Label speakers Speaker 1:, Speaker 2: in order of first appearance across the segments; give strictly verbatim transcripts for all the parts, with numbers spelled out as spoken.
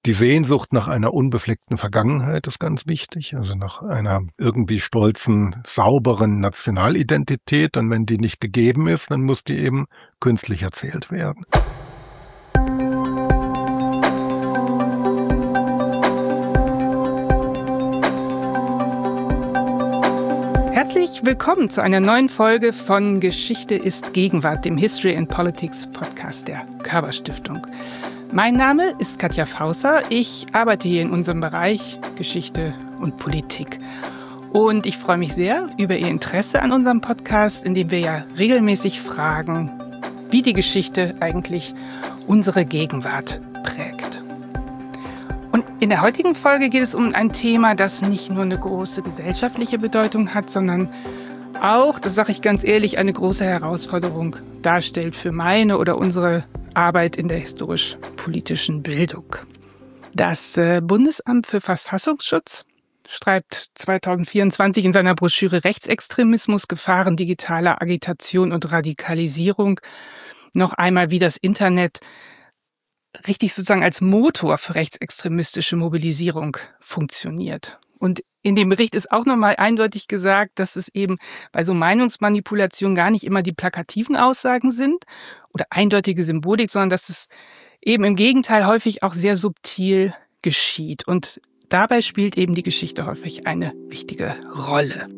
Speaker 1: Die Sehnsucht nach einer unbefleckten Vergangenheit ist ganz wichtig, also nach einer irgendwie stolzen, sauberen Nationalidentität. Und wenn die nicht gegeben ist, dann muss die eben künstlich erzählt werden.
Speaker 2: Herzlich willkommen zu einer neuen Folge von Geschichte ist Gegenwart, dem History and Politics Podcast der Körber Stiftung. Mein Name ist Katja Fausser. Ich arbeite hier in unserem Bereich Geschichte und Politik. Und ich freue mich sehr über Ihr Interesse an unserem Podcast, in dem wir ja regelmäßig fragen, wie die Geschichte eigentlich unsere Gegenwart prägt. Und in der heutigen Folge geht es um ein Thema, das nicht nur eine große gesellschaftliche Bedeutung hat, sondern auch, das sage ich ganz ehrlich, eine große Herausforderung darstellt für meine oder unsere Arbeit in der historisch-politischen Bildung. Das Bundesamt für Verfassungsschutz schreibt zwanzig vierundzwanzig in seiner Broschüre Rechtsextremismus, Gefahren digitaler Agitation und Radikalisierung noch einmal, wie das Internet richtig sozusagen als Motor für rechtsextremistische Mobilisierung funktioniert. Und in dem Bericht ist auch nochmal eindeutig gesagt, dass es eben bei so Meinungsmanipulation gar nicht immer die plakativen Aussagen sind oder eindeutige Symbolik, sondern dass es eben im Gegenteil häufig auch sehr subtil geschieht. Und dabei spielt eben die Geschichte häufig eine wichtige Rolle.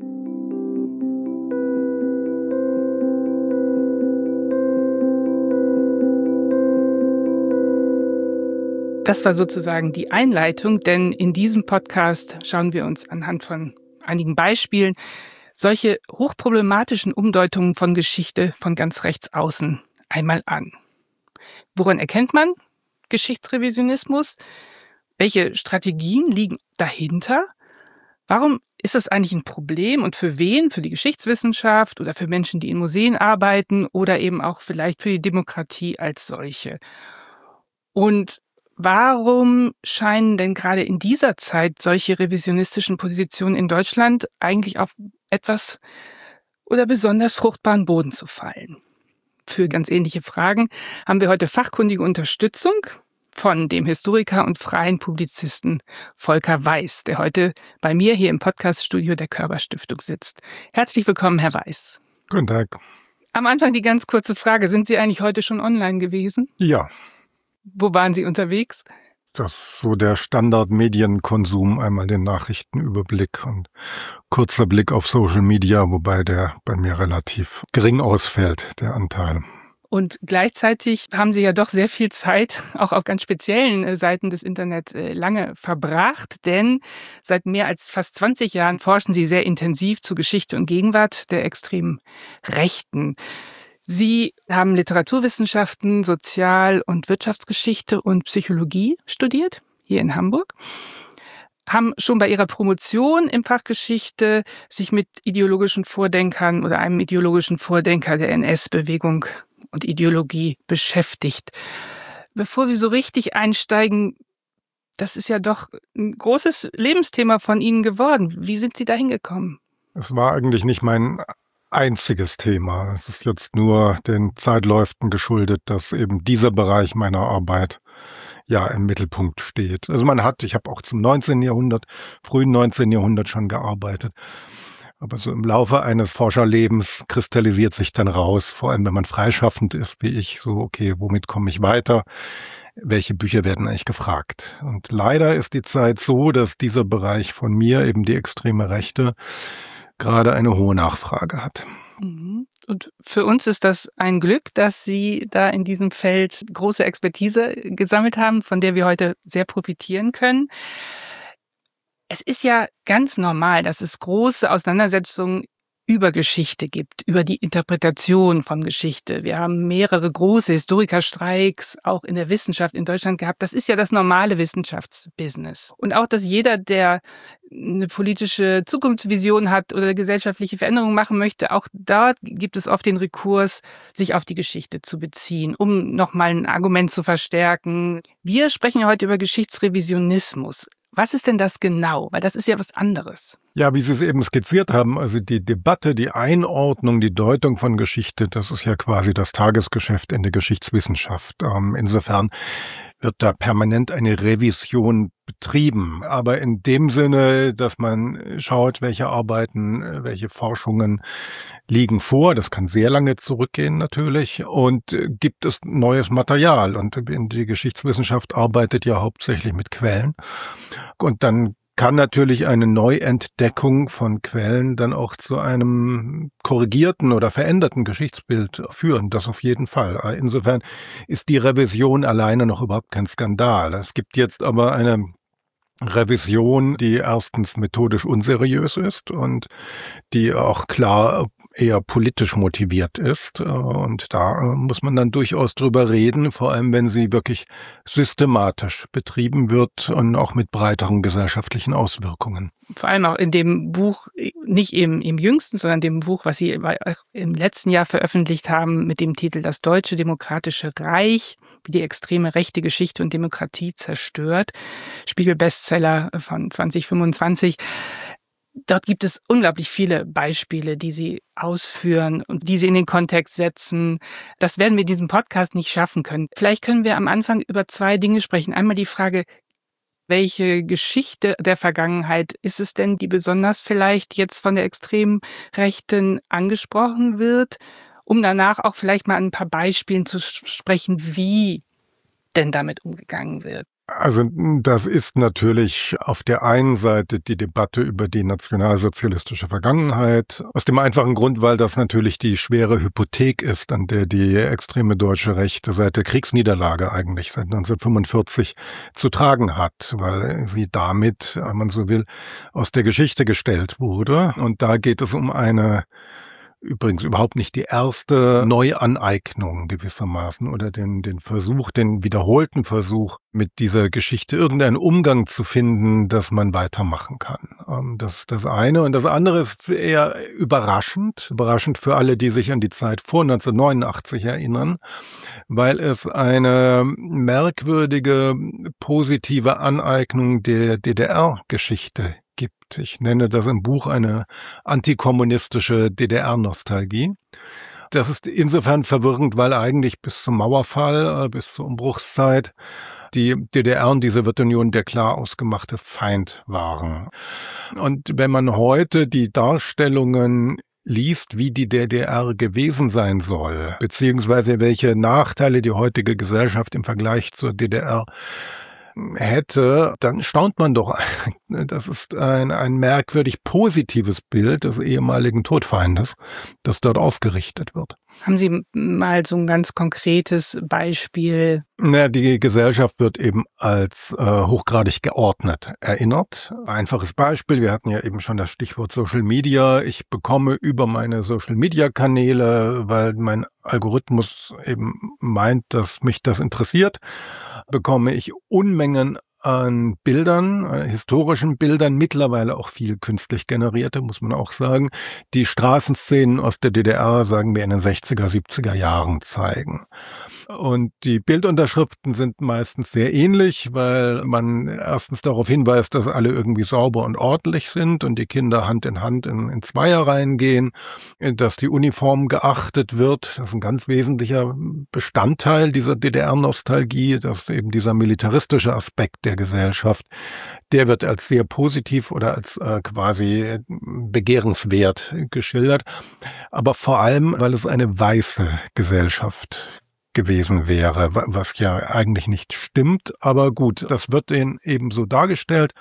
Speaker 2: Das war sozusagen die Einleitung, denn in diesem Podcast schauen wir uns anhand von einigen Beispielen solche hochproblematischen Umdeutungen von Geschichte von ganz rechts außen einmal an. Woran erkennt man Geschichtsrevisionismus? Welche Strategien liegen dahinter? Warum ist das eigentlich ein Problem und für wen? Für die Geschichtswissenschaft oder für Menschen, die in Museen arbeiten oder eben auch vielleicht für die Demokratie als solche? Und warum scheinen denn gerade in dieser Zeit solche revisionistischen Positionen in Deutschland eigentlich auf etwas oder besonders fruchtbaren Boden zu fallen? Für ganz ähnliche Fragen haben wir heute fachkundige Unterstützung von dem Historiker und freien Publizisten Volker Weiß, der heute bei mir hier im Podcaststudio der Körber Stiftung sitzt. Herzlich willkommen, Herr Weiß.
Speaker 1: Guten Tag.
Speaker 2: Am Anfang die ganz kurze Frage, sind Sie eigentlich heute schon online gewesen?
Speaker 1: Ja.
Speaker 2: Wo waren Sie unterwegs?
Speaker 1: Das ist so der Standardmedienkonsum, einmal den Nachrichtenüberblick und kurzer Blick auf Social Media, wobei der bei mir relativ gering ausfällt, der Anteil.
Speaker 2: Und gleichzeitig haben Sie ja doch sehr viel Zeit, auch auf ganz speziellen Seiten des Internet, lange verbracht, denn seit mehr als fast zwanzig Jahren forschen Sie sehr intensiv zu Geschichte und Gegenwart der extremen Rechten. Sie haben Literaturwissenschaften, Sozial- und Wirtschaftsgeschichte und Psychologie studiert, hier in Hamburg, haben schon bei Ihrer Promotion im Fach Geschichte sich mit ideologischen Vordenkern oder einem ideologischen Vordenker der N S-Bewegung und Ideologie beschäftigt. Bevor wir so richtig einsteigen, das ist ja doch ein großes Lebensthema von Ihnen geworden. Wie sind Sie da hingekommen?
Speaker 1: Es war eigentlich nicht mein einziges Thema. Es ist jetzt nur den Zeitläuften geschuldet, dass eben dieser Bereich meiner Arbeit ja im Mittelpunkt steht. Also man hat, ich habe auch zum neunzehnten Jahrhundert, frühen neunzehnten Jahrhundert schon gearbeitet. Aber so im Laufe eines Forscherlebens kristallisiert sich dann raus, vor allem wenn man freischaffend ist wie ich, so okay, womit komme ich weiter? Welche Bücher werden eigentlich gefragt? Und leider ist die Zeit so, dass dieser Bereich von mir, eben die extreme Rechte, gerade eine hohe Nachfrage hat.
Speaker 2: Und für uns ist das ein Glück, dass Sie da in diesem Feld große Expertise gesammelt haben, von der wir heute sehr profitieren können. Es ist ja ganz normal, dass es große Auseinandersetzungen über Geschichte gibt, über die Interpretation von Geschichte. Wir haben mehrere große Historikerstreiks auch in der Wissenschaft in Deutschland gehabt. Das ist ja das normale Wissenschaftsbusiness. Und auch, dass jeder, der eine politische Zukunftsvision hat oder gesellschaftliche Veränderungen machen möchte, auch dort gibt es oft den Rekurs, sich auf die Geschichte zu beziehen, um nochmal ein Argument zu verstärken. Wir sprechen heute über Geschichtsrevisionismus. Was ist denn das genau? Weil das ist ja was anderes.
Speaker 1: Ja, wie Sie es eben skizziert haben, also die Debatte, die Einordnung, die Deutung von Geschichte, das ist ja quasi das Tagesgeschäft in der Geschichtswissenschaft. Ähm, insofern wird da permanent eine Revision betrieben. Aber in dem Sinne, dass man schaut, welche Arbeiten, welche Forschungen liegen vor. Das kann sehr lange zurückgehen natürlich. Und gibt es neues Material. Und die Geschichtswissenschaft arbeitet ja hauptsächlich mit Quellen. Und dann kann natürlich eine Neuentdeckung von Quellen dann auch zu einem korrigierten oder veränderten Geschichtsbild führen. Das auf jeden Fall. Insofern ist die Revision alleine noch überhaupt kein Skandal. Es gibt jetzt aber eine Revision, die erstens methodisch unseriös ist und die auch klar eher politisch motiviert ist. Und da muss man dann durchaus drüber reden, vor allem wenn sie wirklich systematisch betrieben wird und auch mit breiteren gesellschaftlichen Auswirkungen.
Speaker 2: Vor allem auch in dem Buch, nicht im, im jüngsten, sondern dem Buch, was Sie im letzten Jahr veröffentlicht haben, mit dem Titel Das Deutsche Demokratische Reich, wie die extreme rechte Geschichte und Demokratie zerstört. Spiegel-Bestseller von zwanzig fünfundzwanzig. Dort gibt es unglaublich viele Beispiele, die Sie ausführen und die Sie in den Kontext setzen. Das werden wir in diesem Podcast nicht schaffen können. Vielleicht können wir am Anfang über zwei Dinge sprechen. Einmal die Frage, welche Geschichte der Vergangenheit ist es denn, die besonders vielleicht jetzt von der extremen Rechten angesprochen wird, um danach auch vielleicht mal an ein paar Beispielen zu sprechen, wie denn damit umgegangen wird?
Speaker 1: Also das ist natürlich auf der einen Seite die Debatte über die nationalsozialistische Vergangenheit, aus dem einfachen Grund, weil das natürlich die schwere Hypothek ist, an der die extreme deutsche Rechte seit der Kriegsniederlage eigentlich seit neunzehnhundertfünfundvierzig zu tragen hat, weil sie damit, wenn man so will, aus der Geschichte gestellt wurde. Und da geht es um eine übrigens überhaupt nicht die erste Neuaneignung gewissermaßen oder den, den Versuch, den wiederholten Versuch, mit dieser Geschichte irgendeinen Umgang zu finden, dass man weitermachen kann. Das ist das eine. Und das andere ist eher überraschend, überraschend für alle, die sich an die Zeit vor neunzehnhundertneunundachtzig erinnern, weil es eine merkwürdige, positive Aneignung der D D R-Geschichte gibt. Ich nenne das im Buch eine antikommunistische D D R-Nostalgie. Das ist insofern verwirrend, weil eigentlich bis zum Mauerfall, bis zur Umbruchszeit, die D D R und die Sowjetunion der klar ausgemachte Feind waren. Und wenn man heute die Darstellungen liest, wie die D D R gewesen sein soll, beziehungsweise welche Nachteile die heutige Gesellschaft im Vergleich zur D D R hätte, dann staunt man doch. Das ist ein, ein merkwürdig positives Bild des ehemaligen Todfeindes, das dort aufgerichtet wird.
Speaker 2: Haben Sie mal so ein ganz konkretes Beispiel?
Speaker 1: Na, die Gesellschaft wird eben als äh, hochgradig geordnet erinnert. Einfaches Beispiel, wir hatten ja eben schon das Stichwort Social Media. Ich bekomme über meine Social Media Kanäle, weil mein Algorithmus eben meint, dass mich das interessiert, bekomme ich Unmengen an Bildern, äh, historischen Bildern, mittlerweile auch viel künstlich generierte, muss man auch sagen, die Straßenszenen aus der D D R, sagen wir, in den sechziger, siebziger Jahren zeigen. Und die Bildunterschriften sind meistens sehr ähnlich, weil man erstens darauf hinweist, dass alle irgendwie sauber und ordentlich sind und die Kinder Hand in Hand in, in Zweierreihen gehen, dass die Uniform geachtet wird. Das ist ein ganz wesentlicher Bestandteil dieser D D R-Nostalgie, dass eben dieser militaristische Aspekt der Gesellschaft, der wird als sehr positiv oder als äh, quasi begehrenswert geschildert. Aber vor allem, weil es eine weiße Gesellschaft gewesen wäre, was ja eigentlich nicht stimmt. Aber gut, das wird denen eben so dargestellt,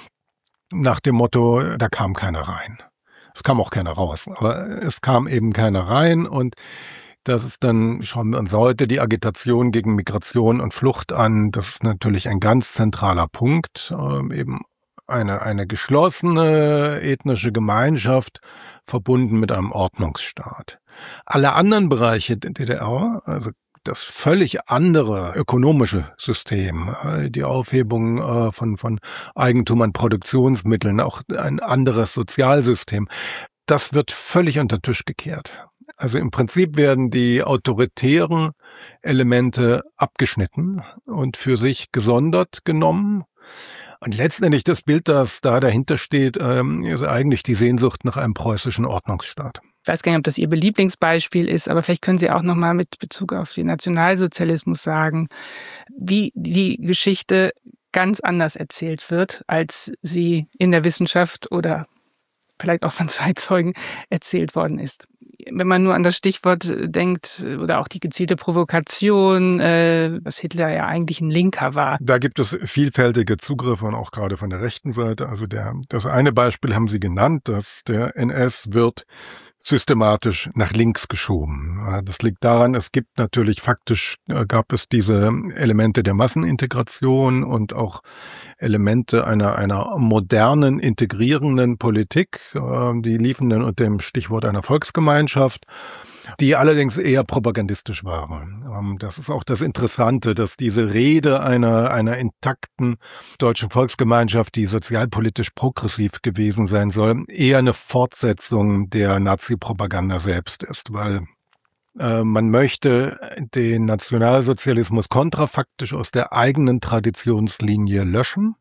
Speaker 1: nach dem Motto, da kam keiner rein. Es kam auch keiner raus, aber es kam eben keiner rein und das ist dann, schauen wir uns heute die Agitation gegen Migration und Flucht an. Das ist natürlich ein ganz zentraler Punkt, ähm, eben eine, eine geschlossene ethnische Gemeinschaft verbunden mit einem Ordnungsstaat. Alle anderen Bereiche der D D R, also das völlig andere ökonomische System, die Aufhebung von, von Eigentum an Produktionsmitteln, auch ein anderes Sozialsystem, das wird völlig unter den Tisch gekehrt. Also im Prinzip werden die autoritären Elemente abgeschnitten und für sich gesondert genommen. Und letztendlich das Bild, das da dahinter steht, ist eigentlich die Sehnsucht nach einem preußischen Ordnungsstaat.
Speaker 2: Ich weiß gar nicht, ob das Ihr Lieblingsbeispiel ist, aber vielleicht können Sie auch nochmal mit Bezug auf den Nationalsozialismus sagen, wie die Geschichte ganz anders erzählt wird, als sie in der Wissenschaft oder vielleicht auch von Zeitzeugen erzählt worden ist. Wenn man nur an das Stichwort denkt oder auch die gezielte Provokation, äh, dass Hitler ja eigentlich ein Linker war.
Speaker 1: Da gibt es vielfältige Zugriffe und auch gerade von der rechten Seite. Also der, das eine Beispiel haben Sie genannt, dass der N S wird systematisch nach links geschoben. Das liegt daran, es gibt natürlich faktisch, gab es diese Elemente der Massenintegration und auch Elemente einer, einer modernen, integrierenden Politik. Die liefen dann unter dem Stichwort einer Volksgemeinschaft, die allerdings eher propagandistisch waren. Das ist auch das Interessante, dass diese Rede einer, einer intakten deutschen Volksgemeinschaft, die sozialpolitisch progressiv gewesen sein soll, eher eine Fortsetzung der Nazi-Propaganda selbst ist, weil äh, man möchte den Nationalsozialismus kontrafaktisch aus der eigenen Traditionslinie löschen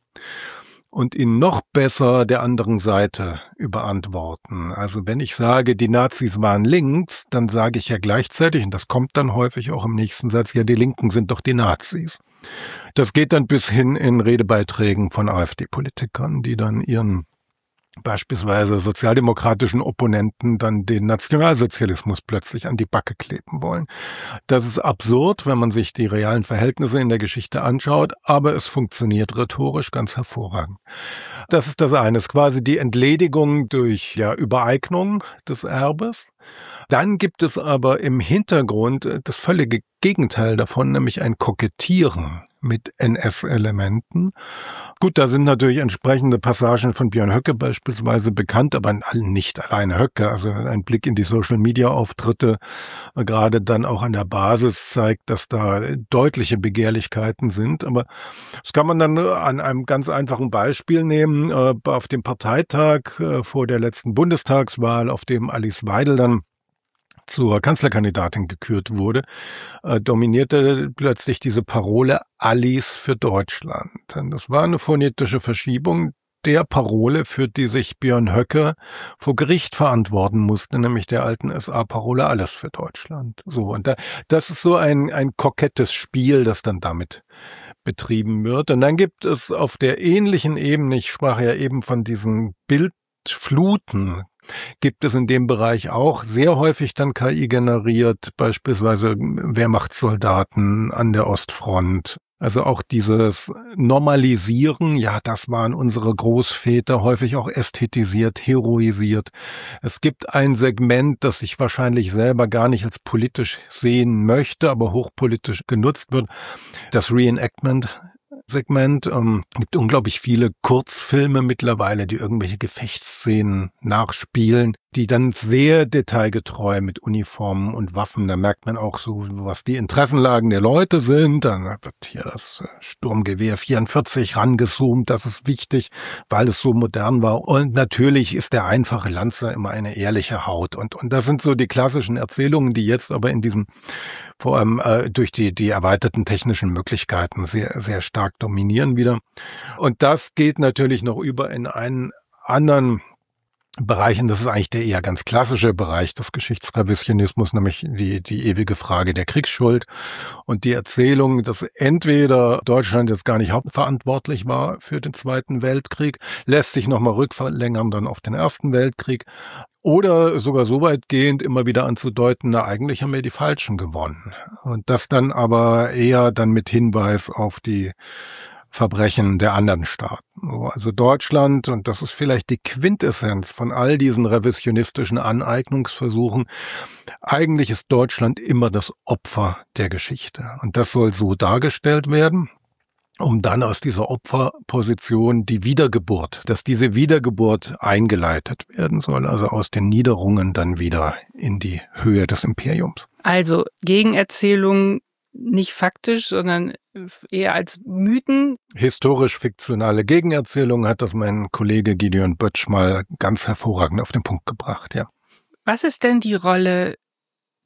Speaker 1: und ihn noch besser der anderen Seite überantworten. Also wenn ich sage, die Nazis waren links, dann sage ich ja gleichzeitig, und das kommt dann häufig auch im nächsten Satz, ja, die Linken sind doch die Nazis. Das geht dann bis hin in Redebeiträgen von AfD-Politikern, die dann ihren beispielsweise sozialdemokratischen Opponenten dann den Nationalsozialismus plötzlich an die Backe kleben wollen. Das ist absurd, wenn man sich die realen Verhältnisse in der Geschichte anschaut, aber es funktioniert rhetorisch ganz hervorragend. Das ist das eine, ist quasi die Entledigung durch ja, Übereignung des Erbes. Dann gibt es aber im Hintergrund das völlige Gegenteil davon, nämlich ein Kokettieren mit N S-Elementen. Gut, da sind natürlich entsprechende Passagen von Björn Höcke beispielsweise bekannt, aber nicht alleine Höcke. Also ein Blick in die Social-Media-Auftritte, gerade dann auch an der Basis, zeigt, dass da deutliche Begehrlichkeiten sind. Aber das kann man dann an einem ganz einfachen Beispiel nehmen. Auf dem Parteitag vor der letzten Bundestagswahl, auf dem Alice Weidel dann zur Kanzlerkandidatin gekürt wurde, äh, dominierte plötzlich diese Parole Alice für Deutschland. Und das war eine phonetische Verschiebung der Parole, für die sich Björn Höcke vor Gericht verantworten musste, nämlich der alten S A-Parole Alles für Deutschland. So, und da, das ist so ein, ein kokettes Spiel, das dann damit betrieben wird. Und dann gibt es auf der ähnlichen Ebene, ich sprach ja eben von diesen Bildfluten, gibt es in dem Bereich auch sehr häufig dann K I generiert, beispielsweise Wehrmachtssoldaten an der Ostfront. Also auch dieses Normalisieren, ja, das waren unsere Großväter, häufig auch ästhetisiert, heroisiert. Es gibt ein Segment, das ich wahrscheinlich selber gar nicht als politisch sehen möchte, aber hochpolitisch genutzt wird, das Reenactment. Segment. Ähm, gibt unglaublich viele Kurzfilme mittlerweile, die irgendwelche Gefechtsszenen nachspielen, die dann sehr detailgetreu mit Uniformen und Waffen, da merkt man auch so, was die Interessenlagen der Leute sind. Dann wird hier das Sturmgewehr vierundvierzig rangezoomt, das ist wichtig, weil es so modern war. Und natürlich ist der einfache Lanzer immer eine ehrliche Haut. Und, und das sind so die klassischen Erzählungen, die jetzt aber in diesem vor allem äh, durch die die erweiterten technischen Möglichkeiten sehr sehr stark dominieren wieder. Und das geht natürlich noch über in einen anderen Bereich, und das ist eigentlich der eher ganz klassische Bereich des Geschichtsrevisionismus, nämlich die die ewige Frage der Kriegsschuld und die Erzählung, dass entweder Deutschland jetzt gar nicht hauptverantwortlich war für den Zweiten Weltkrieg, lässt sich nochmal rückverlängern dann auf den Ersten Weltkrieg, oder sogar so weitgehend immer wieder anzudeuten, na, eigentlich haben wir die Falschen gewonnen. Und das dann aber eher dann mit Hinweis auf die Verbrechen der anderen Staaten. Also Deutschland, und das ist vielleicht die Quintessenz von all diesen revisionistischen Aneignungsversuchen, eigentlich ist Deutschland immer das Opfer der Geschichte. Und das soll so dargestellt werden, um dann aus dieser Opferposition die Wiedergeburt, dass diese Wiedergeburt eingeleitet werden soll, also aus den Niederungen dann wieder in die Höhe des Imperiums.
Speaker 2: Also Gegenerzählung nicht faktisch, sondern eher als Mythen.
Speaker 1: Historisch-fiktionale Gegenerzählung hat das mein Kollege Gideon Böttsch mal ganz hervorragend auf den Punkt gebracht, ja.
Speaker 2: Was ist denn die Rolle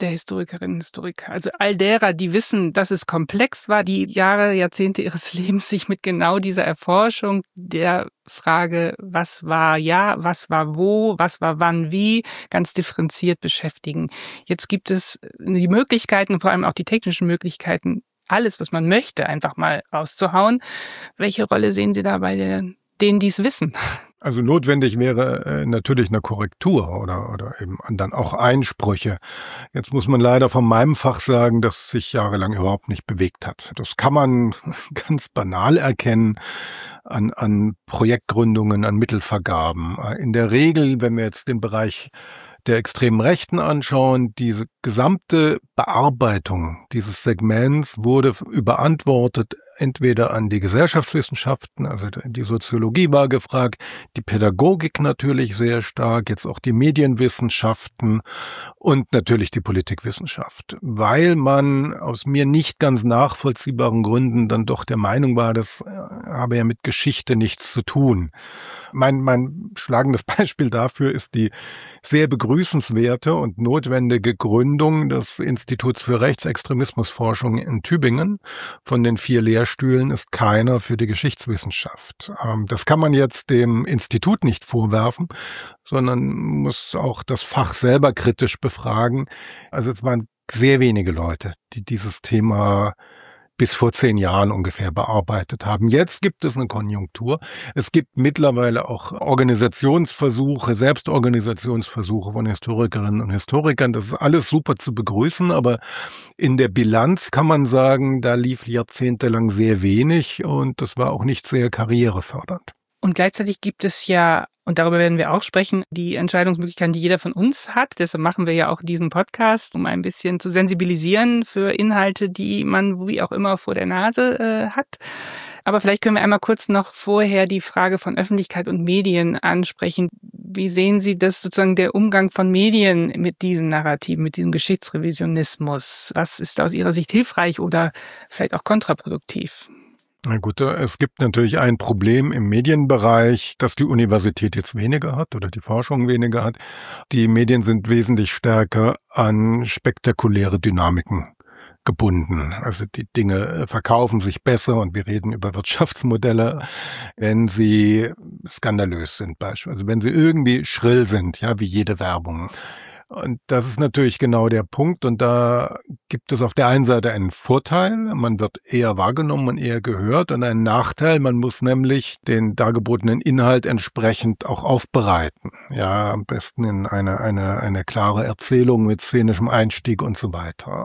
Speaker 2: der Historikerinnen und Historiker, also all derer, die wissen, dass es komplex war, die Jahre, Jahrzehnte ihres Lebens sich mit genau dieser Erforschung der Frage, was war ja, was war wo, was war wann wie, ganz differenziert beschäftigen. Jetzt gibt es die Möglichkeiten, vor allem auch die technischen Möglichkeiten, alles, was man möchte, einfach mal rauszuhauen. Welche Rolle sehen Sie da bei den, denen, die es wissen?
Speaker 1: Also notwendig wäre äh, natürlich eine Korrektur oder, oder eben dann auch Einsprüche. Jetzt muss man leider von meinem Fach sagen, dass es sich jahrelang überhaupt nicht bewegt hat. Das kann man ganz banal erkennen an, an Projektgründungen, an Mittelvergaben. In der Regel, wenn wir jetzt den Bereich der extremen Rechten anschauen, diese gesamte Bearbeitung dieses Segments wurde überantwortet entweder an die Gesellschaftswissenschaften, also die Soziologie war gefragt, die Pädagogik natürlich sehr stark, jetzt auch die Medienwissenschaften und natürlich die Politikwissenschaft, weil man aus mir nicht ganz nachvollziehbaren Gründen dann doch der Meinung war, das habe ja mit Geschichte nichts zu tun. Mein, mein schlagendes Beispiel dafür ist die sehr begrüßenswerte und notwendige Gründung des Instituts für Rechtsextremismusforschung in Tübingen. Von den vier Lehrstühlen ist keiner für die Geschichtswissenschaft. Das kann man jetzt dem Institut nicht vorwerfen, sondern muss auch das Fach selber kritisch befragen. Also es waren sehr wenige Leute, die dieses Thema bis vor zehn Jahren ungefähr bearbeitet haben. Jetzt gibt es eine Konjunktur. Es gibt mittlerweile auch Organisationsversuche, Selbstorganisationsversuche von Historikerinnen und Historikern. Das ist alles super zu begrüßen, aber in der Bilanz kann man sagen, da lief jahrzehntelang sehr wenig und das war auch nicht sehr karrierefördernd.
Speaker 2: Und gleichzeitig gibt es ja, und darüber werden wir auch sprechen, die Entscheidungsmöglichkeiten, die jeder von uns hat. Deshalb machen wir ja auch diesen Podcast, um ein bisschen zu sensibilisieren für Inhalte, die man wie auch immer vor der Nase äh, hat. Aber vielleicht können wir einmal kurz noch vorher die Frage von Öffentlichkeit und Medien ansprechen. Wie sehen Sie das sozusagen der Umgang von Medien mit diesen Narrativen, mit diesem Geschichtsrevisionismus? Was ist aus Ihrer Sicht hilfreich oder vielleicht auch kontraproduktiv?
Speaker 1: Na gut, es gibt natürlich ein Problem im Medienbereich, dass die Universität jetzt weniger hat oder die Forschung weniger hat. Die Medien sind wesentlich stärker an spektakuläre Dynamiken gebunden. Also die Dinge verkaufen sich besser und wir reden über Wirtschaftsmodelle, wenn sie skandalös sind beispielsweise. Also wenn sie irgendwie schrill sind, ja, wie jede Werbung. Und das ist natürlich genau der Punkt. Und da gibt es auf der einen Seite einen Vorteil, man wird eher wahrgenommen und eher gehört, und einen Nachteil, man muss nämlich den dargebotenen Inhalt entsprechend auch aufbereiten. Ja, am besten in eine, eine, eine klare Erzählung mit szenischem Einstieg und so weiter.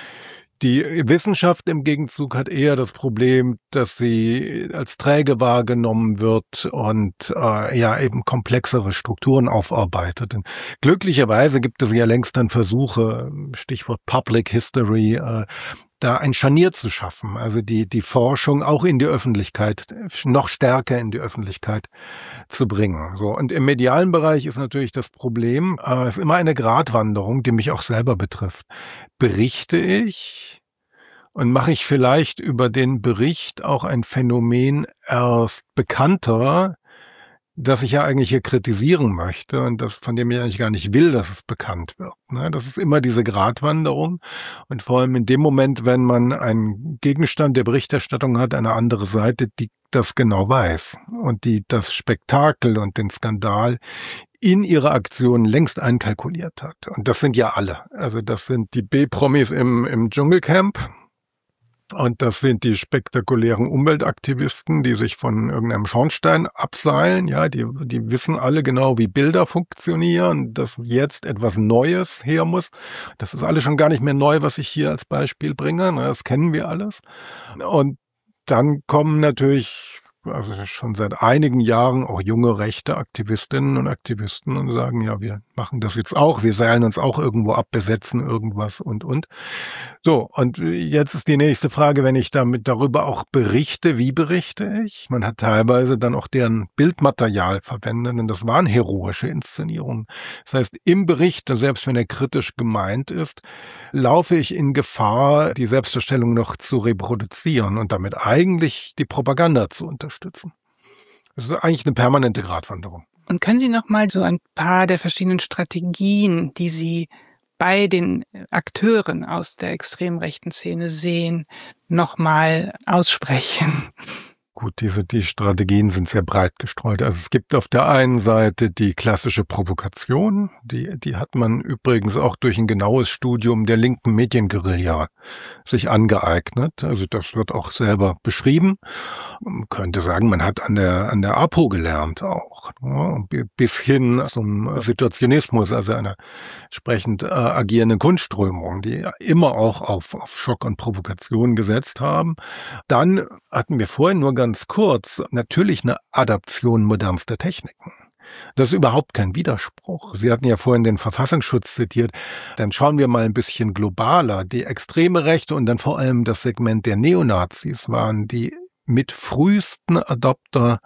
Speaker 1: Die Wissenschaft im Gegenzug hat eher das Problem, dass sie als träge wahrgenommen wird und äh, ja eben komplexere Strukturen aufarbeitet. Und glücklicherweise gibt es ja längst dann Versuche, Stichwort Public History, äh, da ein Scharnier zu schaffen, also die die Forschung auch in die Öffentlichkeit, noch stärker in die Öffentlichkeit zu bringen. So, und im medialen Bereich ist natürlich das Problem, äh, ist immer eine Gratwanderung, die mich auch selber betrifft. Berichte ich und mache ich vielleicht über den Bericht auch ein Phänomen erst bekannter, das ich ja eigentlich hier kritisieren möchte und das, von dem ich eigentlich gar nicht will, dass es bekannt wird. Das ist immer diese Gratwanderung und vor allem in dem Moment, wenn man einen Gegenstand der Berichterstattung hat, eine andere Seite, die das genau weiß und die das Spektakel und den Skandal in ihre Aktionen längst einkalkuliert hat. Und das sind ja alle. Also das sind die B-Promis im, im Dschungelcamp. Und das sind die spektakulären Umweltaktivisten, die sich von irgendeinem Schornstein abseilen. Ja, die, die wissen alle genau, wie Bilder funktionieren, dass jetzt etwas Neues her muss. Das ist alles schon gar nicht mehr neu, was ich hier als Beispiel bringe. Das kennen wir alles. Und dann kommen natürlich, also schon seit einigen Jahren, auch junge rechte Aktivistinnen und Aktivisten und sagen, ja, wir machen das jetzt auch, wir seilen uns auch irgendwo ab, besetzen irgendwas und, und. So, und jetzt ist die nächste Frage, wenn ich damit darüber auch berichte, wie berichte ich? Man hat teilweise dann auch deren Bildmaterial verwendet und das waren heroische Inszenierungen. Das heißt, im Bericht, selbst wenn er kritisch gemeint ist, laufe ich in Gefahr, die Selbstdarstellung noch zu reproduzieren und damit eigentlich die Propaganda zu unterstützen. Das ist eigentlich eine permanente Gratwanderung.
Speaker 2: Und können Sie noch mal so ein paar der verschiedenen Strategien, die Sie bei den Akteuren aus der extrem rechten Szene sehen, nochmal aussprechen?
Speaker 1: Gut, diese, die Strategien sind sehr breit gestreut. Also es gibt auf der einen Seite die klassische Provokation, die, die hat man übrigens auch durch ein genaues Studium der linken Medienguerilla sich angeeignet. Also das wird auch selber beschrieben. Man könnte sagen, man hat an der, an der APO gelernt auch, ne? Bis hin zum Situationismus, also einer entsprechend äh, agierenden Kunstströmung, die immer auch auf, auf Schock und Provokation gesetzt haben. Dann hatten wir vorhin nur ganz kurz natürlich eine Adaption modernster Techniken. Das ist überhaupt kein Widerspruch. Sie hatten ja vorhin den Verfassungsschutz zitiert. Dann schauen wir mal ein bisschen globaler. Die extreme Rechte und dann vor allem das Segment der Neonazis waren die mit frühesten Adopter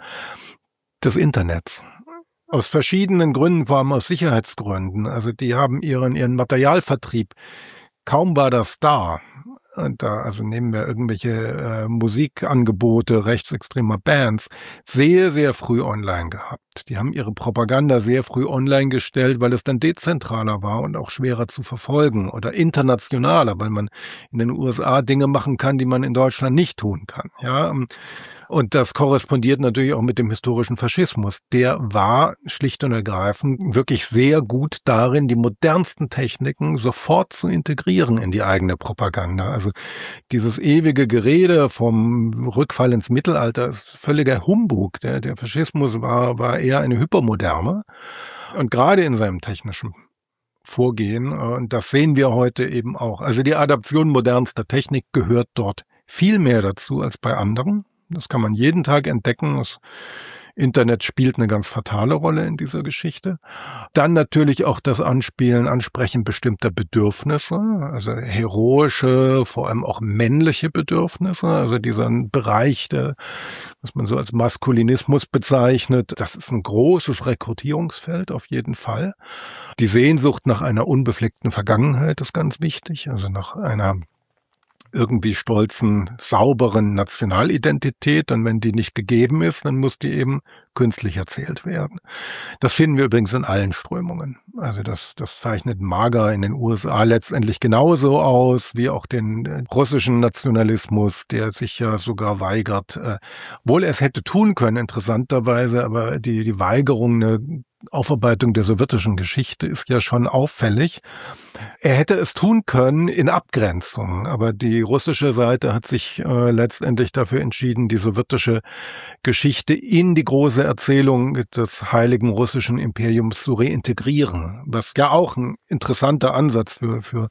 Speaker 1: des Internets. Aus verschiedenen Gründen, vor allem aus Sicherheitsgründen. Also die haben ihren, ihren Materialvertrieb. Kaum war das da. Und da, also nehmen wir irgendwelche äh, Musikangebote rechtsextremer Bands, sehr, sehr früh online gehabt. Die haben ihre Propaganda sehr früh online gestellt, weil es dann dezentraler war und auch schwerer zu verfolgen oder internationaler, weil man in den U S A Dinge machen kann, die man in Deutschland nicht tun kann. Ja, und das korrespondiert natürlich auch mit dem historischen Faschismus. Der war schlicht und ergreifend wirklich sehr gut darin, die modernsten Techniken sofort zu integrieren in die eigene Propaganda. Also dieses ewige Gerede vom Rückfall ins Mittelalter ist völliger Humbug. Der, der Faschismus war, war eher eine Hypermoderne. Und gerade in seinem technischen Vorgehen, und das sehen wir heute eben auch. Also die Adaption modernster Technik gehört dort viel mehr dazu als bei anderen. Das kann man jeden Tag entdecken. Das Internet spielt eine ganz fatale Rolle in dieser Geschichte. Dann natürlich auch das Anspielen, Ansprechen bestimmter Bedürfnisse, also heroische, vor allem auch männliche Bedürfnisse, also dieser Bereich, der, was man so als Maskulinismus bezeichnet, das ist ein großes Rekrutierungsfeld auf jeden Fall. Die Sehnsucht nach einer unbefleckten Vergangenheit ist ganz wichtig, also nach einer irgendwie stolzen, sauberen Nationalidentität, und wenn die nicht gegeben ist, dann muss die eben künstlich erzählt werden. Das finden wir übrigens in allen Strömungen. Also das, das zeichnet MAGA in den U S A letztendlich genauso aus, wie auch den russischen Nationalismus, der sich ja sogar weigert, äh, wohl er es hätte tun können, interessanterweise, aber die, die Weigerung, eine Aufarbeitung der sowjetischen Geschichte ist ja schon auffällig. Er hätte es tun können in Abgrenzung, aber die russische Seite hat sich äh, letztendlich dafür entschieden, die sowjetische Geschichte in die große Erzählung des heiligen russischen Imperiums zu reintegrieren, was ja auch ein interessanter Ansatz für, für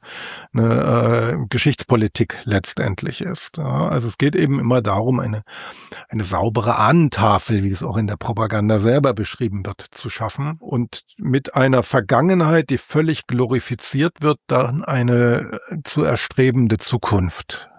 Speaker 1: eine äh, Geschichtspolitik letztendlich ist. Ja, also es geht eben immer darum, eine, eine saubere Ahnentafel, wie es auch in der Propaganda selber beschrieben wird, zu schaffen. Und mit einer Vergangenheit, die völlig glorifiziert wird, dann eine zu erstrebende Zukunft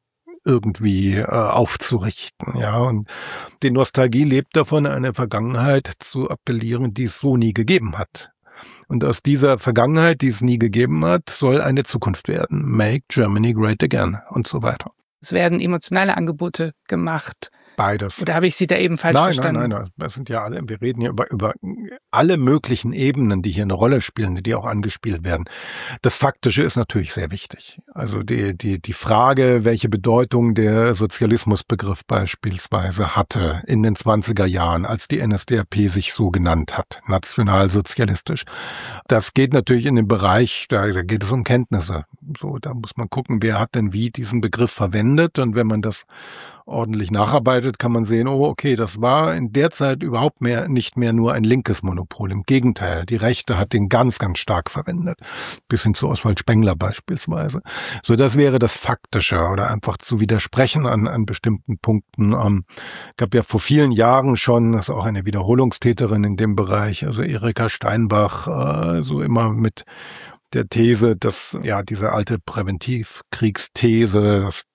Speaker 1: irgendwie äh, aufzurichten. Ja, und die Nostalgie lebt davon, eine Vergangenheit zu appellieren, die es so nie gegeben hat. Und aus dieser Vergangenheit, die es nie gegeben hat, soll eine Zukunft werden. Make Germany great again und so weiter.
Speaker 2: Es werden emotionale Angebote gemacht.
Speaker 1: Beides.
Speaker 2: Oder habe ich Sie da eben falsch
Speaker 1: nein,
Speaker 2: verstanden?
Speaker 1: Nein, nein, nein. Das sind ja alle, wir reden hier über, über alle möglichen Ebenen, die hier eine Rolle spielen, die auch angespielt werden. Das Faktische ist natürlich sehr wichtig. Also die, die, die Frage, welche Bedeutung der Sozialismusbegriff beispielsweise hatte in den zwanziger Jahren, als die N S D A P sich so genannt hat, nationalsozialistisch. Das geht natürlich in den Bereich, da, da geht es um Kenntnisse. So, da muss man gucken, wer hat denn wie diesen Begriff verwendet, und wenn man das ordentlich nacharbeitet, kann man sehen, oh, okay, das war in der Zeit überhaupt mehr, nicht mehr nur ein linkes Monopol. Im Gegenteil, die Rechte hat den ganz, ganz stark verwendet. Bis hin zu Oswald Spengler beispielsweise. So, das wäre das Faktische, oder einfach zu widersprechen an, an bestimmten Punkten. Ähm, gab ja vor vielen Jahren schon, das ist auch eine Wiederholungstäterin in dem Bereich, also Erika Steinbach, äh, so immer mit der These, dass ja diese alte Präventivkriegsthese, dass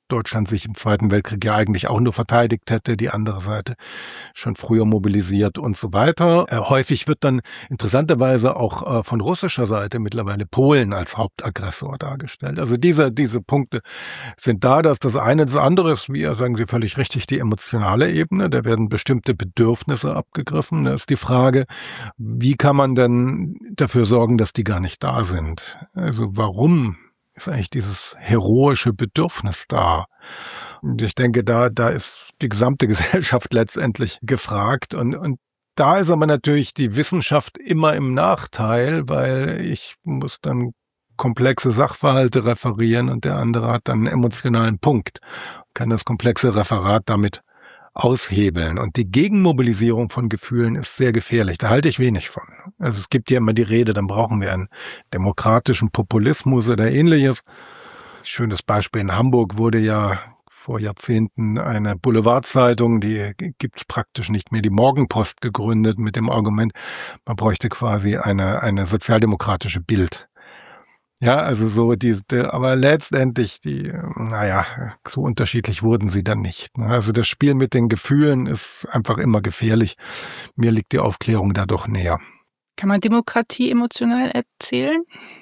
Speaker 1: Deutschland sich im Zweiten Weltkrieg ja eigentlich auch nur verteidigt hätte, die andere Seite schon früher mobilisiert und so weiter. Äh, häufig wird dann interessanterweise auch äh, von russischer Seite mittlerweile Polen als Hauptaggressor dargestellt. Also diese diese Punkte sind da, dass das eine. Das andere ist, wie sagen Sie völlig richtig, die emotionale Ebene. Da werden bestimmte Bedürfnisse abgegriffen. Da ist die Frage, wie kann man denn dafür sorgen, dass die gar nicht da sind? Also warum ist eigentlich dieses heroische Bedürfnis da? Und ich denke, da, da ist die gesamte Gesellschaft letztendlich gefragt. Und, und da ist aber natürlich die Wissenschaft immer im Nachteil, weil ich muss dann komplexe Sachverhalte referieren und der andere hat dann einen emotionalen Punkt, kann das komplexe Referat damit aushebeln. Und die Gegenmobilisierung von Gefühlen ist sehr gefährlich. Da halte ich wenig von. Also es gibt ja immer die Rede, dann brauchen wir einen demokratischen Populismus oder ähnliches. Schönes Beispiel: in Hamburg wurde ja vor Jahrzehnten eine Boulevardzeitung, die gibt's praktisch nicht mehr, die Morgenpost, gegründet mit dem Argument, man bräuchte quasi eine, eine sozialdemokratische Bild. Ja, also so die, die, aber letztendlich die, naja, so unterschiedlich wurden sie dann nicht. Also das Spiel mit den Gefühlen ist einfach immer gefährlich. Mir liegt die Aufklärung da doch näher.
Speaker 2: Kann man Demokratie emotional erzählen?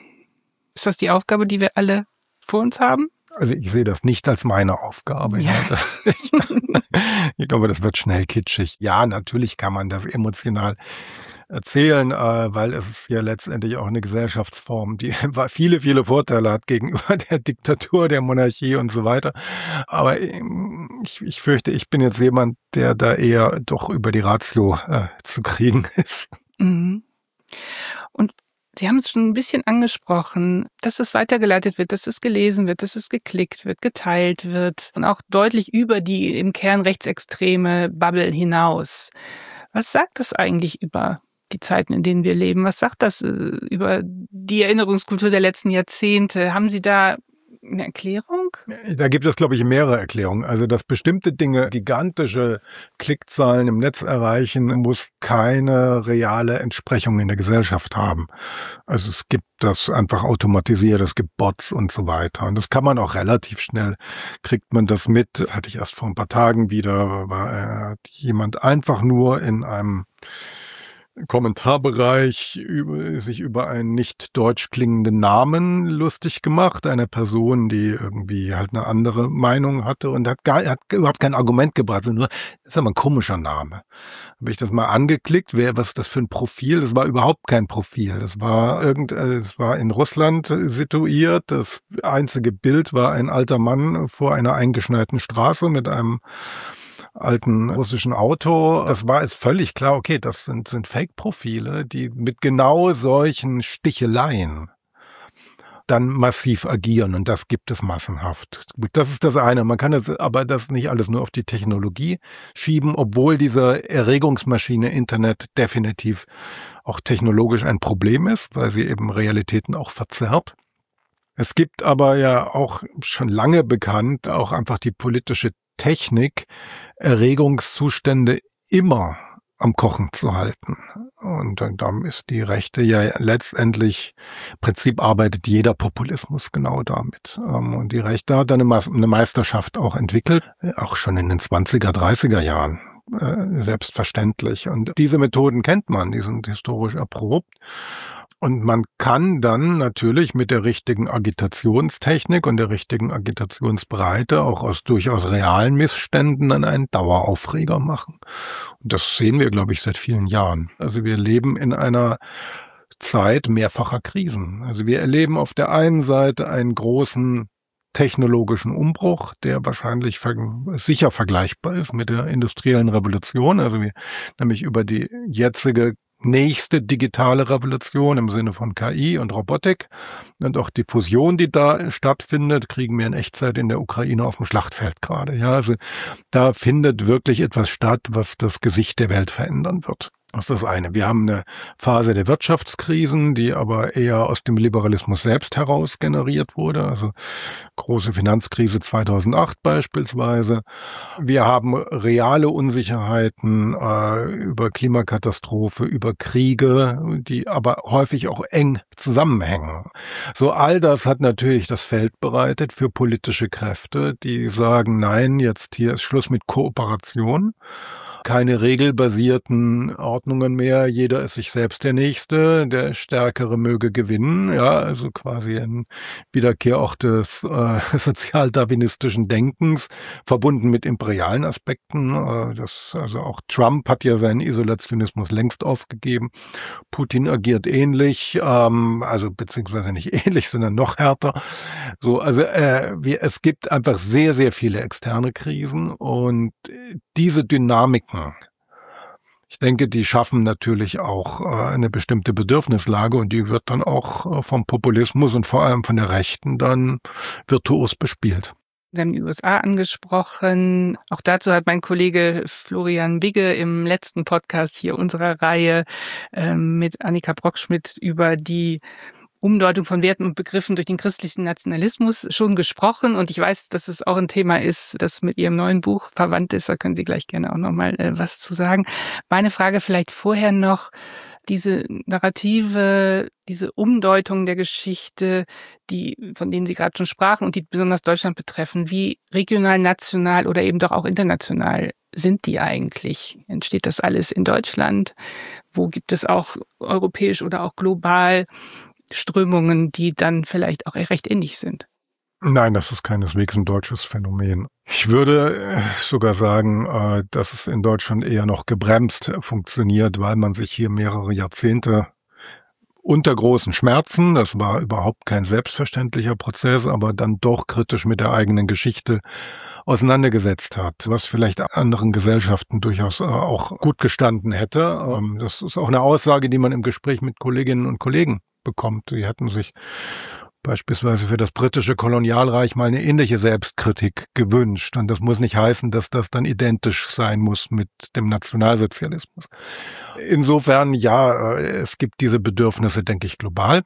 Speaker 2: Ist das die Aufgabe, die wir alle vor uns haben?
Speaker 1: Also ich sehe das nicht als meine Aufgabe.
Speaker 2: Ja.
Speaker 1: Ich, ich glaube, das wird schnell kitschig. Ja, natürlich kann man das emotional erzählen, weil es ist ja letztendlich auch eine Gesellschaftsform, die viele, viele Vorteile hat gegenüber der Diktatur, der Monarchie und so weiter. Aber ich, ich fürchte, ich bin jetzt jemand, der da eher doch über die Ratio äh, zu kriegen ist.
Speaker 2: Mhm. Und Sie haben es schon ein bisschen angesprochen, dass es weitergeleitet wird, dass es gelesen wird, dass es geklickt wird, geteilt wird und auch deutlich über die im Kern rechtsextreme Bubble hinaus. Was sagt das eigentlich über die Zeiten, in denen wir leben? Was sagt das über die Erinnerungskultur der letzten Jahrzehnte? Haben Sie da eine Erklärung?
Speaker 1: Da gibt es, glaube ich, mehrere Erklärungen. Also, dass bestimmte Dinge gigantische Klickzahlen im Netz erreichen, muss keine reale Entsprechung in der Gesellschaft haben. Also es gibt das einfach automatisiert, es gibt Bots und so weiter. Und das kann man auch relativ schnell, kriegt man das mit. Das hatte ich erst vor ein paar Tagen wieder, war hat jemand einfach nur in einem Kommentarbereich über, sich über einen nicht deutsch klingenden Namen lustig gemacht, einer Person, die irgendwie halt eine andere Meinung hatte und hat gar, hat überhaupt kein Argument gebracht, sondern nur, das ist aber ein komischer Name. Habe ich das mal angeklickt, wer, was ist das für ein Profil? Das war überhaupt kein Profil. Das war irgend, es war in Russland situiert. Das einzige Bild war ein alter Mann vor einer eingeschneiten Straße mit einem alten russischen Auto. Das war es völlig klar, okay, das sind, sind Fake-Profile, die mit genau solchen Sticheleien dann massiv agieren und das gibt es massenhaft. Das ist das eine. Man kann das, aber das nicht alles nur auf die Technologie schieben, obwohl diese Erregungsmaschine Internet definitiv auch technologisch ein Problem ist, weil sie eben Realitäten auch verzerrt. Es gibt aber ja auch schon lange bekannt, auch einfach die politische Technik, Erregungszustände immer am Kochen zu halten. Und dann ist die Rechte ja letztendlich, im Prinzip arbeitet jeder Populismus genau damit. Und die Rechte hat dann eine Meisterschaft auch entwickelt, auch schon in den zwanziger, dreißiger Jahren. Selbstverständlich. Und diese Methoden kennt man, die sind historisch erprobt. Und man kann dann natürlich mit der richtigen Agitationstechnik und der richtigen Agitationsbreite auch aus durchaus realen Missständen dann einen Daueraufreger machen. Und das sehen wir, glaube ich, seit vielen Jahren. Also wir leben in einer Zeit mehrfacher Krisen. Also wir erleben auf der einen Seite einen großen technologischen Umbruch, der wahrscheinlich ver- sicher vergleichbar ist mit der industriellen Revolution. Also wir nämlich über die jetzige nächste digitale Revolution im Sinne von K I und Robotik und auch die Fusion, die da stattfindet, kriegen wir in Echtzeit in der Ukraine auf dem Schlachtfeld gerade. Ja, also da findet wirklich etwas statt, was das Gesicht der Welt verändern wird. Das ist das eine. Wir haben eine Phase der Wirtschaftskrisen, die aber eher aus dem Liberalismus selbst heraus generiert wurde. Also große Finanzkrise zweitausendacht beispielsweise. Wir haben reale Unsicherheiten äh, über Klimakatastrophe, über Kriege, die aber häufig auch eng zusammenhängen. So all das hat natürlich das Feld bereitet für politische Kräfte, die sagen, nein, jetzt hier ist Schluss mit Kooperation. Keine regelbasierten Ordnungen mehr. Jeder ist sich selbst der Nächste. Der Stärkere möge gewinnen. Ja, also quasi ein Wiederkehr auch des äh, sozialdarwinistischen Denkens, verbunden mit imperialen Aspekten. Äh, das, also auch Trump hat ja seinen Isolationismus längst aufgegeben. Putin agiert ähnlich, ähm, also beziehungsweise nicht ähnlich, sondern noch härter. So, also äh, wir, es gibt einfach sehr, sehr viele externe Krisen und diese Dynamik, ich denke, die schaffen natürlich auch äh, eine bestimmte Bedürfnislage und die wird dann auch äh, vom Populismus und vor allem von der Rechten dann virtuos bespielt.
Speaker 2: Sie haben die U S A angesprochen. Auch dazu hat mein Kollege Florian Bigge im letzten Podcast hier unserer Reihe äh, mit Annika Brockschmidt über die Umdeutung von Werten und Begriffen durch den christlichen Nationalismus schon gesprochen. Und ich weiß, dass es auch ein Thema ist, das mit Ihrem neuen Buch verwandt ist. Da können Sie gleich gerne auch nochmal äh, was zu sagen. Meine Frage vielleicht vorher noch, diese Narrative, diese Umdeutung der Geschichte, die, von denen Sie gerade schon sprachen und die besonders Deutschland betreffen, wie regional, national oder eben doch auch international sind die eigentlich? Entsteht das alles in Deutschland? Wo gibt es auch europäisch oder auch global Strömungen, die dann vielleicht auch recht ähnlich sind?
Speaker 1: Nein, das ist keineswegs ein deutsches Phänomen. Ich würde sogar sagen, dass es in Deutschland eher noch gebremst funktioniert, weil man sich hier mehrere Jahrzehnte unter großen Schmerzen, das war überhaupt kein selbstverständlicher Prozess, aber dann doch kritisch mit der eigenen Geschichte auseinandergesetzt hat, was vielleicht anderen Gesellschaften durchaus auch gut gestanden hätte. Das ist auch eine Aussage, die man im Gespräch mit Kolleginnen und Kollegen bekommt. Sie hätten sich beispielsweise für das britische Kolonialreich mal eine ähnliche Selbstkritik gewünscht. Und das muss nicht heißen, dass das dann identisch sein muss mit dem Nationalsozialismus. Insofern, ja, es gibt diese Bedürfnisse, denke ich, global.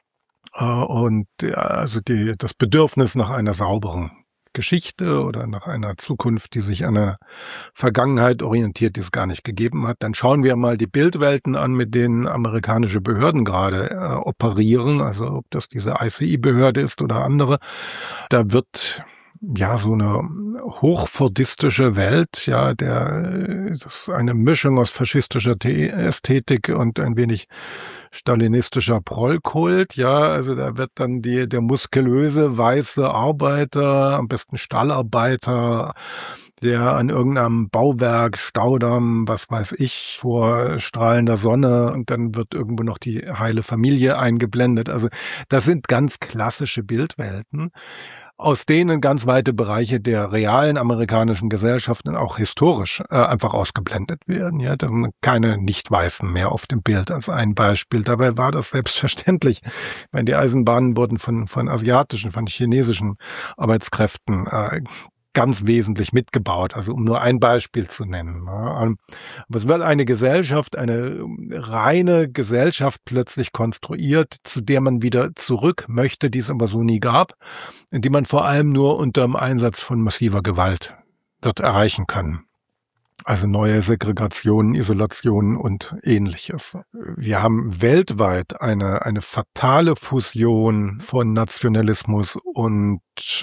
Speaker 1: Und also die, das Bedürfnis nach einer sauberen Geschichte oder nach einer Zukunft, die sich an einer Vergangenheit orientiert, die es gar nicht gegeben hat. Dann schauen wir mal die Bildwelten an, mit denen amerikanische Behörden gerade äh, operieren, also ob das diese I C I-Behörde ist oder andere. Da wird ja so eine hochfordistische Welt, ja, der das ist eine Mischung aus faschistischer The- Ästhetik und ein wenig stalinistischer Prollkult, ja, also da wird dann die der muskulöse weiße Arbeiter, am besten Stallarbeiter, der an irgendeinem Bauwerk, Staudamm, was weiß ich, vor strahlender Sonne, und dann wird irgendwo noch die heile Familie eingeblendet. Also das sind ganz klassische Bildwelten, aus denen ganz weite Bereiche der realen amerikanischen Gesellschaften auch historisch äh, einfach ausgeblendet werden. Ja, da sind keine Nicht-Weißen mehr auf dem Bild als ein Beispiel. Dabei war das selbstverständlich. Ich meine, die Eisenbahnen wurden von von asiatischen, von chinesischen Arbeitskräften äh, ganz wesentlich mitgebaut, also um nur ein Beispiel zu nennen. Aber es wird eine Gesellschaft, eine reine Gesellschaft plötzlich konstruiert, zu der man wieder zurück möchte, die es aber so nie gab, die man vor allem nur unter dem Einsatz von massiver Gewalt wird erreichen können. Also neue Segregationen, Isolationen und Ähnliches. Wir haben weltweit eine, eine fatale Fusion von Nationalismus und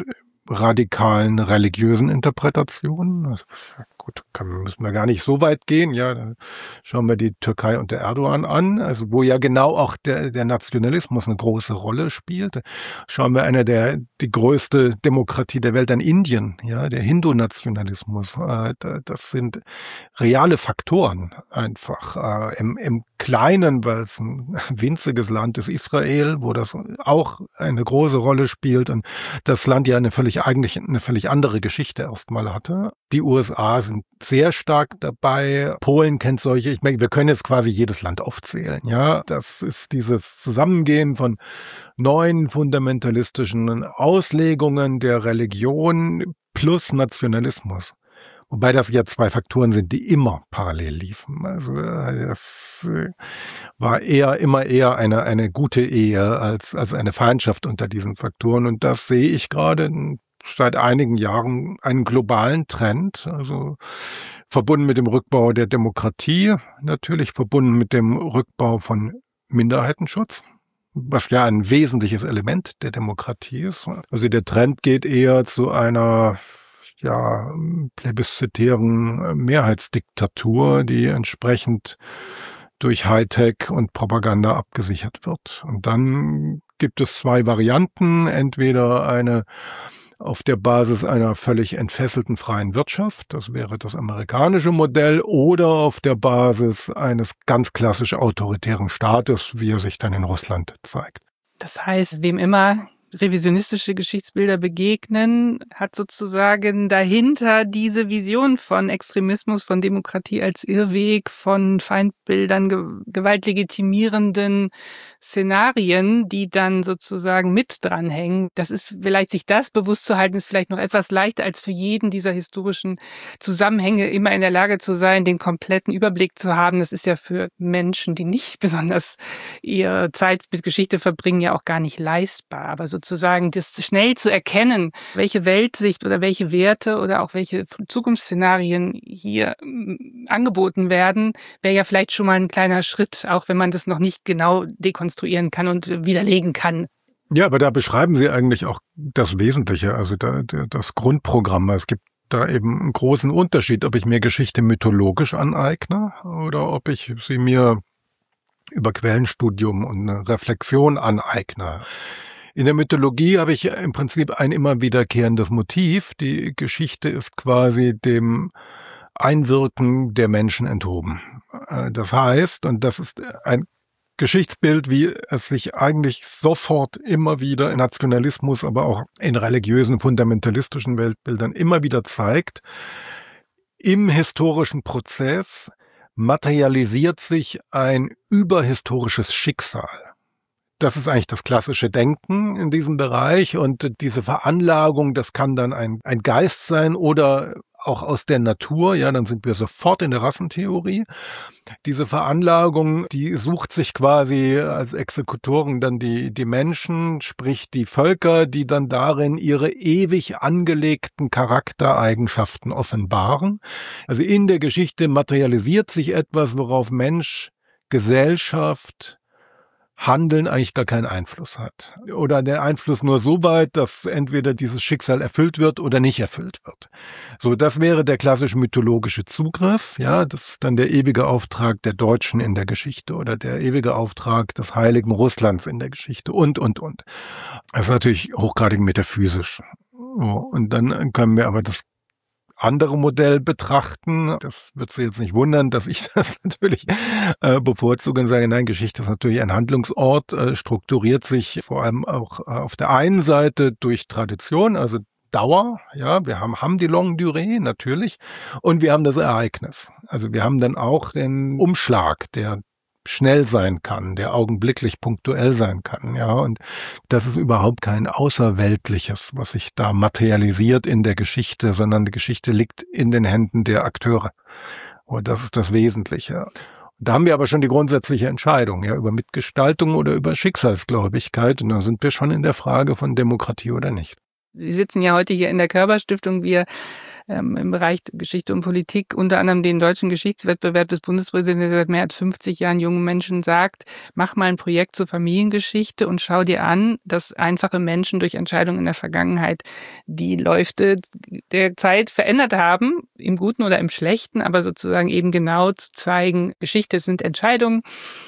Speaker 1: radikalen religiösen Interpretationen. Also, gut, kann, müssen wir gar nicht so weit gehen. Ja, dann schauen wir die Türkei und der Erdogan an, also wo ja genau auch der, der Nationalismus eine große Rolle spielt. Schauen wir eine der die größte Demokratie der Welt an Indien, ja, der Hindu-Nationalismus. Äh, das sind reale Faktoren einfach. Äh, im, im Kleinen, weil es ein winziges Land ist, Israel, wo das auch eine große Rolle spielt und das Land ja eine völlig eigentlich eine völlig andere Geschichte erstmal hatte. Die U S A sind sehr stark dabei. Polen kennt solche. Ich meine, wir können jetzt quasi jedes Land aufzählen. Ja, das ist dieses Zusammengehen von neuen fundamentalistischen Auslegungen der Religion plus Nationalismus, Wobei das ja zwei Faktoren sind, die immer parallel liefen. Also das war eher immer eher eine eine gute Ehe als als eine Feindschaft unter diesen Faktoren. Und das sehe ich gerade seit einigen Jahren einen globalen Trend, also verbunden mit dem Rückbau der Demokratie, natürlich verbunden mit dem Rückbau von Minderheitenschutz, was ja ein wesentliches Element der Demokratie ist. Also der Trend geht eher zu einer ja plebiszitären Mehrheitsdiktatur, die entsprechend durch Hightech und Propaganda abgesichert wird. Und dann gibt es zwei Varianten, entweder eine auf der Basis einer völlig entfesselten freien Wirtschaft, das wäre das amerikanische Modell, oder auf der Basis eines ganz klassisch autoritären Staates, wie er sich dann in Russland zeigt.
Speaker 2: Das heißt, wem immer revisionistische Geschichtsbilder begegnen, hat sozusagen dahinter diese Vision von Extremismus, von Demokratie als Irrweg, von Feindbildern, ge- gewaltlegitimierenden Szenarien, die dann sozusagen mit dranhängen. Das ist vielleicht, sich das bewusst zu halten, ist vielleicht noch etwas leichter, als für jeden dieser historischen Zusammenhänge immer in der Lage zu sein, den kompletten Überblick zu haben. Das ist ja für Menschen, die nicht besonders ihre Zeit mit Geschichte verbringen, ja auch gar nicht leistbar. Aber sozusagen das schnell zu erkennen, welche Weltsicht oder welche Werte oder auch welche Zukunftsszenarien hier mm, angeboten werden, wäre ja vielleicht schon mal ein kleiner Schritt, auch wenn man das noch nicht genau dekonstruieren kann und widerlegen kann.
Speaker 1: Ja, aber da beschreiben Sie eigentlich auch das Wesentliche, also da, das Grundprogramm. Es gibt da eben einen großen Unterschied, ob ich mir Geschichte mythologisch aneigne oder ob ich sie mir über Quellenstudium und eine Reflexion aneigne. In der Mythologie habe ich im Prinzip ein immer wiederkehrendes Motiv. Die Geschichte ist quasi dem Einwirken der Menschen enthoben. Das heißt, und das ist ein Geschichtsbild, wie es sich eigentlich sofort immer wieder in Nationalismus, aber auch in religiösen, fundamentalistischen Weltbildern immer wieder zeigt, im historischen Prozess materialisiert sich ein überhistorisches Schicksal. Das ist eigentlich das klassische Denken in diesem Bereich, und diese Veranlagung, das kann dann ein, ein Geist sein oder auch aus der Natur, ja, dann sind wir sofort in der Rassentheorie. Diese Veranlagung, die sucht sich quasi als Exekutoren dann die, die Menschen, sprich die Völker, die dann darin ihre ewig angelegten Charaktereigenschaften offenbaren. Also in der Geschichte materialisiert sich etwas, worauf Mensch, Gesellschaft, Handeln eigentlich gar keinen Einfluss hat. Oder der Einfluss nur so weit, dass entweder dieses Schicksal erfüllt wird oder nicht erfüllt wird. So, das wäre der klassische mythologische Zugriff. Ja, das ist dann der ewige Auftrag der Deutschen in der Geschichte oder der ewige Auftrag des heiligen Russlands in der Geschichte und, und, und. Das ist natürlich hochgradig metaphysisch. Und dann können wir aber das andere Modell betrachten. Das wird Sie jetzt nicht wundern, dass ich das natürlich äh, bevorzuge und sage, nein, Geschichte ist natürlich ein Handlungsort, äh, strukturiert sich vor allem auch äh, auf der einen Seite durch Tradition, also Dauer, ja, wir haben, haben die Longue Durée natürlich, und wir haben das Ereignis. Also wir haben dann auch den Umschlag, der schnell sein kann, der augenblicklich punktuell sein kann, ja, und das ist überhaupt kein Außerweltliches, was sich da materialisiert in der Geschichte, sondern die Geschichte liegt in den Händen der Akteure. Und das ist das Wesentliche. Da haben wir aber schon die grundsätzliche Entscheidung, ja, über Mitgestaltung oder über Schicksalsgläubigkeit, und da sind wir schon in der Frage von Demokratie oder nicht.
Speaker 2: Sie sitzen ja heute hier in der Körber-Stiftung. Wir ähm, im Bereich Geschichte und Politik unter anderem den deutschen Geschichtswettbewerb des Bundespräsidenten, der seit mehr als fünfzig Jahren jungen Menschen sagt, mach mal ein Projekt zur Familiengeschichte und schau dir an, dass einfache Menschen durch Entscheidungen in der Vergangenheit die Läufe der Zeit verändert haben, im Guten oder im Schlechten, aber sozusagen eben genau zu zeigen, Geschichte sind Entscheidungen.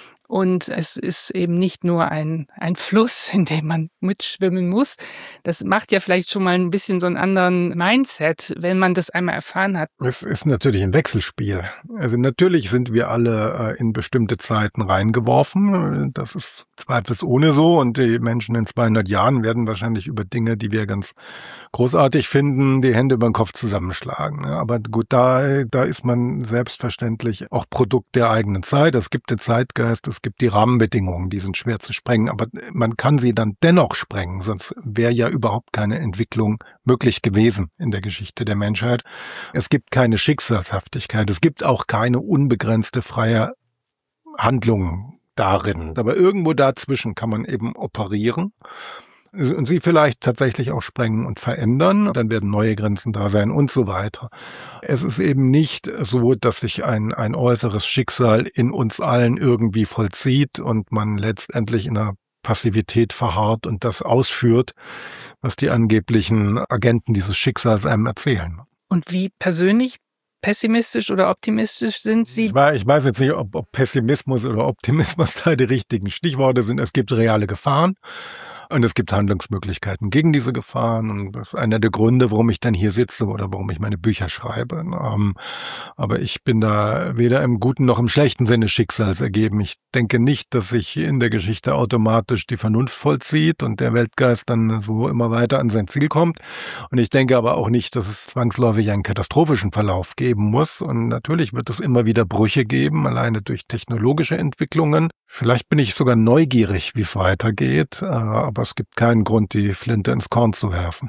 Speaker 2: Und es ist eben nicht nur ein, ein Fluss, in dem man mitschwimmen muss. Das macht ja vielleicht schon mal ein bisschen so einen anderen Mindset, wenn man das einmal erfahren hat.
Speaker 1: Es ist natürlich ein Wechselspiel. Also natürlich sind wir alle in bestimmte Zeiten reingeworfen. Das ist zweifelsohne so. Und die Menschen in zweihundert Jahren werden wahrscheinlich über Dinge, die wir ganz großartig finden, die Hände über den Kopf zusammenschlagen. Aber gut, da, da ist man selbstverständlich auch Produkt der eigenen Zeit. Es gibt den Zeitgeist, es Es gibt die Rahmenbedingungen, die sind schwer zu sprengen, aber man kann sie dann dennoch sprengen, sonst wäre ja überhaupt keine Entwicklung möglich gewesen in der Geschichte der Menschheit. Es gibt keine Schicksalshaftigkeit, es gibt auch keine unbegrenzte freie Handlung darin. Aber irgendwo dazwischen kann man eben operieren und sie vielleicht tatsächlich auch sprengen und verändern. Dann werden neue Grenzen da sein und so weiter. Es ist eben nicht so, dass sich ein, ein äußeres Schicksal in uns allen irgendwie vollzieht und man letztendlich in einer Passivität verharrt und das ausführt, was die angeblichen Agenten dieses Schicksals einem erzählen.
Speaker 2: Und wie persönlich pessimistisch oder optimistisch sind Sie?
Speaker 1: Ich weiß, ich weiß jetzt nicht, ob, ob Pessimismus oder Optimismus da die richtigen Stichworte sind. Es gibt reale Gefahren. Und es gibt Handlungsmöglichkeiten gegen diese Gefahren. Und das ist einer der Gründe, warum ich dann hier sitze oder warum ich meine Bücher schreibe. Aber ich bin da weder im guten noch im schlechten Sinne schicksalsergeben. Ich denke nicht, dass sich in der Geschichte automatisch die Vernunft vollzieht und der Weltgeist dann so immer weiter an sein Ziel kommt. Und ich denke aber auch nicht, dass es zwangsläufig einen katastrophischen Verlauf geben muss. Und natürlich wird es immer wieder Brüche geben, alleine durch technologische Entwicklungen. Vielleicht bin ich sogar neugierig, wie es weitergeht, aber es gibt keinen Grund, die Flinte ins Korn zu werfen.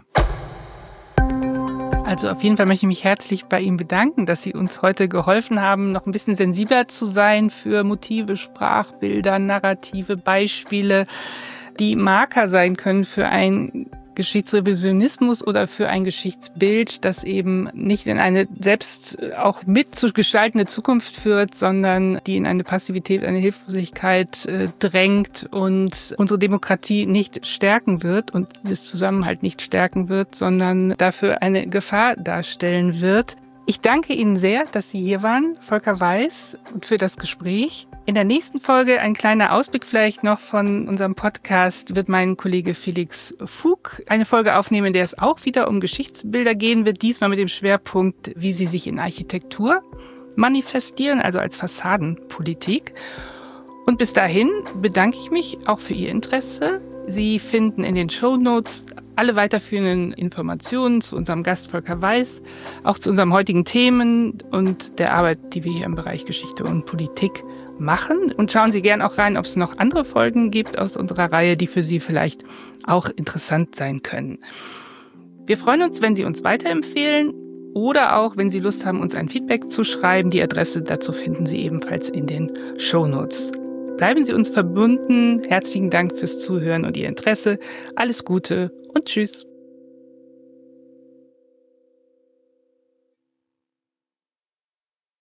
Speaker 2: Also auf jeden Fall möchte ich mich herzlich bei Ihnen bedanken, dass Sie uns heute geholfen haben, noch ein bisschen sensibler zu sein für Motive, Sprachbilder, Narrative, Beispiele, die Marker sein können für ein Geschichtsrevisionismus oder für ein Geschichtsbild, das eben nicht in eine selbst auch mitzugestaltende Zukunft führt, sondern die in eine Passivität, eine Hilflosigkeit äh, drängt und unsere Demokratie nicht stärken wird und das Zusammenhalt nicht stärken wird, sondern dafür eine Gefahr darstellen wird. Ich danke Ihnen sehr, dass Sie hier waren, Volker Weiß, und für das Gespräch. In der nächsten Folge, ein kleiner Ausblick vielleicht noch von unserem Podcast, wird mein Kollege Felix Fug eine Folge aufnehmen, in der es auch wieder um Geschichtsbilder gehen wird, diesmal mit dem Schwerpunkt, wie sie sich in Architektur manifestieren, also als Fassadenpolitik. Und bis dahin bedanke ich mich auch für Ihr Interesse. Sie finden in den Shownotes alle weiterführenden Informationen zu unserem Gast Volker Weiß, auch zu unseren heutigen Themen und der Arbeit, die wir hier im Bereich Geschichte und Politik machen. Und schauen Sie gern auch rein, ob es noch andere Folgen gibt aus unserer Reihe, die für Sie vielleicht auch interessant sein können. Wir freuen uns, wenn Sie uns weiterempfehlen oder auch, wenn Sie Lust haben, uns ein Feedback zu schreiben. Die Adresse dazu finden Sie ebenfalls in den Shownotes. Bleiben Sie uns verbunden. Herzlichen Dank fürs Zuhören und Ihr Interesse. Alles Gute und tschüss.